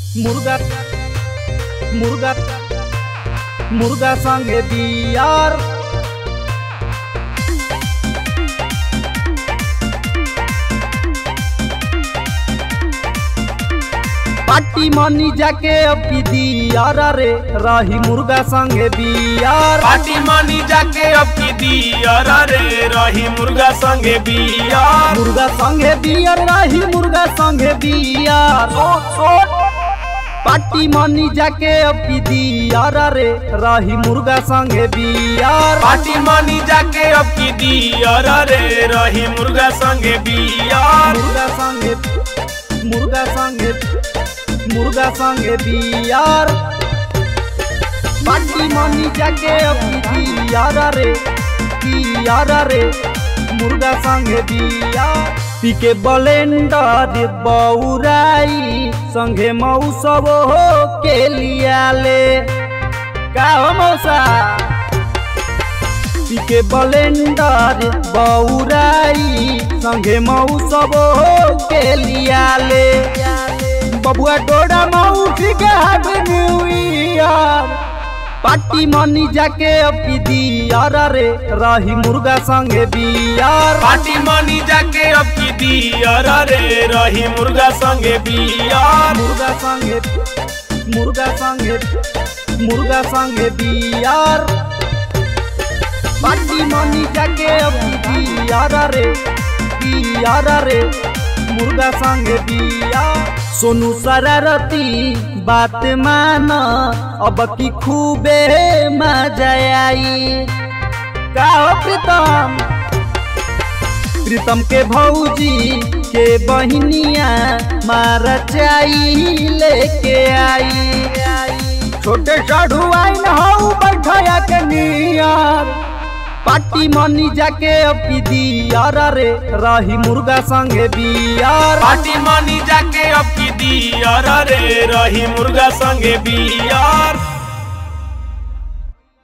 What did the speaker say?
मुर्गा मुर्गा मुर्गा संगे बियार पार्टी मनी जाके अपी दियार रे रही मुर्गा संगे बियार। पार्टी मनी जाके अपी दियार रे रही मुर्गा संगे बियार। मुर्गा संगे बियार रही मुर्गा संगे बियार। पार्टी मनी जाके अपी दियार रे रही मुर्गा संगे बियार। पार्टी मनी जाके अपी दियार रे रही मुर्गा संगे बियार। मुर्गा संगे मुर्गा संगे मुर्गा संगे बियार। पार्टी मनी जाके अपी दियार रे मुर्गा संगे बियार। पीके ब्लेंडर बौराई संगे मौसब हो के लिया ले का हो मौसा। पीके ब्लेंडर बौराई संगे मौसब हो के लिया ले बबुआ डोडा मऊ के हैप्पी न्यू ईयर। पार्टी मनी जाके अपी दियार रे रही मुर्गा संगे बियार। पार्टी मनी जाके अपी दियार रे रही मुर्गा संगे बियार। मुर्गा संगे मुर्गा संगे मुर्गा संगे बियार। पार्टी मनी जाके अपी दियार रे मुर्गा संगे बियार। सोनू शरारती बात मान अब की खूबे मजा आई का हो प्रीतम। प्रीतम के भौजी के बहनिया मार चाई लेके आई। छोटे साढ़ू आई न हो बैठया के नियर। पार्टी मनी जाके अपी दियार रे रही मुर्गा संगे बियार। पार्टी मनी जाके अपी दियार रे रही मुर्गा संगे बियार।